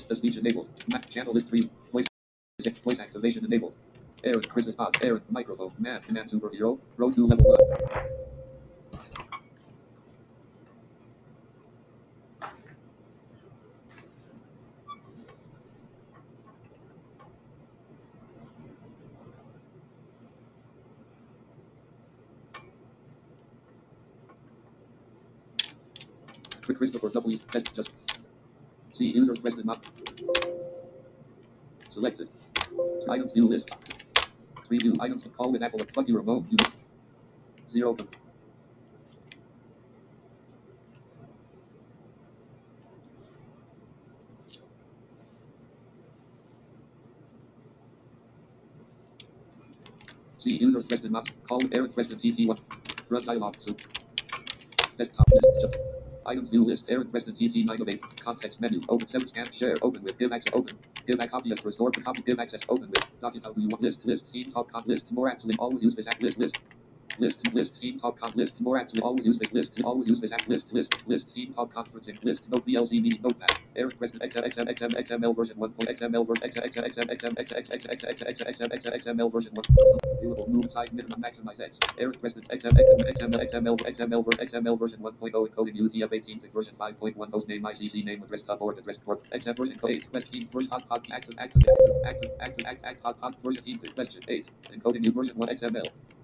The speech enabled. Channel list 3. Voice activation enabled. Aaron, Chris is hot. Aaron, microphone. Man, command superhero. Row 2, level 1. Christopher W. Test just. See users question not. Selected. Items view list. 3 new items to call with Apple. Plug your remote. 0. See users question not. Call with Aaron question TT1. Run dialog. So. Desktop list. Items view list. Aaron Preston TT9 of 8. Context menu. Open 7 scan. Share. Open with. Give access. Open. Give back copy as restore. Copy. Give access. Open with. Document. How do you want list? List. Team talk. List. More apps. Link. Always use this app. List. List. Team talk. List. More apps. Always use this list. Always use this app. List. Team talk conferencing. List. Note VLC meeting. Notepad. Aaron Preston XML version 1. XML version XML version 1. Viewable move size minimum maximize X. Aaron Preston XML version 1.0 encoding UTF-18 to version 5.1 host name ICC name address board address port XM version 8 West team version hot active hot version team to question 8 encoding new version 1 XML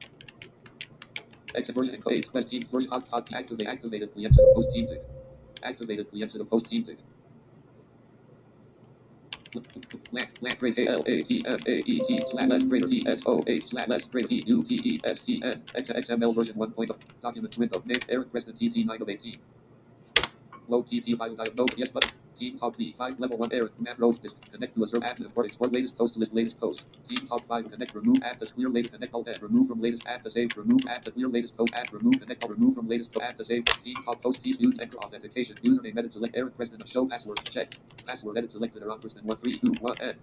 X version 8 West team version hot activated clients of post team to activated clients of post team to Lat grade ALATMAET / less greater TSOH / less greater TUTESTN XML version 1.0 documents window name Aaron Preston TT9 of 18 load TT file dialog yes button Team Talk V5 level 1 Aaron command rows this connect to a server admin or export latest post to list latest post Team Talk 5 connect remove add the clear latest connect alt add remove from latest add the save remove add the clear latest post add remove connect alt remove from latest post add the save Team Talk post keys use enter authentication username edit select Aaron Preston show password check password edit selected around Preston 1321 N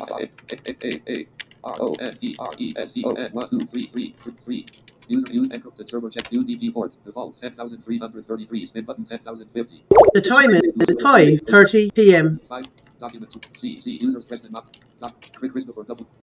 RONPRESTON 1233 User use encrypted server check UDP port default 10,333 spin button 10,050 The time is 5:30 p.m. Documents. See users Preston Christopher W.